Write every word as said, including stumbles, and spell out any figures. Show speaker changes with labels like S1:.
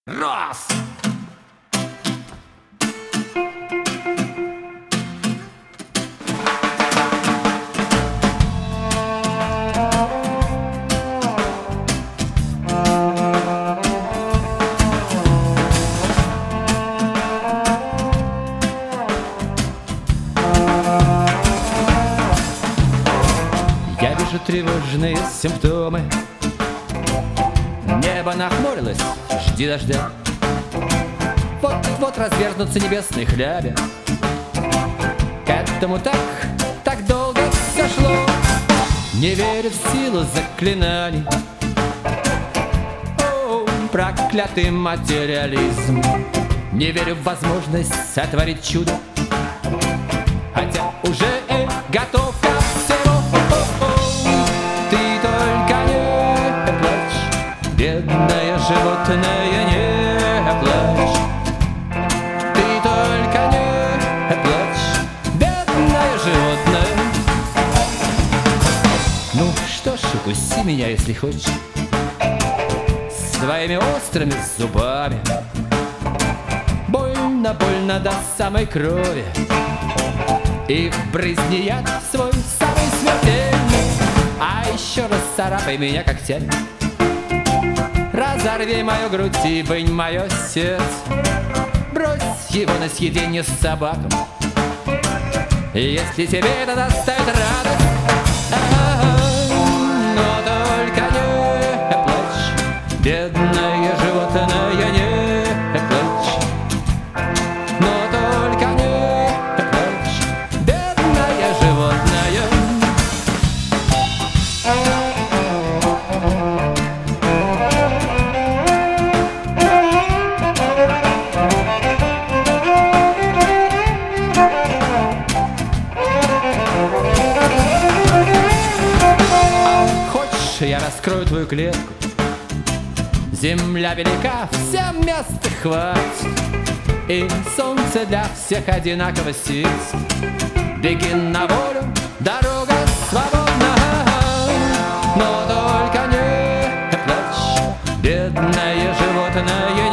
S1: Раз! Я вижу тревожные симптомы. Небо нахмурилось, жди дождя. Вот-вот развернутся небесные хляби. К этому так, так долго все шло. Не верю в силу заклинаний. О, проклятый материализм. Не верю в возможность сотворить чудо, хотя уже э, готов ко всему. Ты только не плачь, бедное животное, не плачь. Ты только не плачь, бедное животное. Ну что ж, укуси меня, если хочешь, своими острыми зубами. Больно, больно до самой крови, и брызни яд свой самый смертельный. А еще раз царапай меня когтями, разорви мою грудь и вынь мое сердце. Брось его на съедение собакам, если тебе это доставит радость. Но только не плачь, бедное животное, не плачь. Но только не плачь, бедное животное. Хочешь, я раскрою твою клетку? Земля велика, всем места хватит, и солнце для всех одинаково светит. Беги на волю, дорога свободна. Но только не плачь, бедное животное,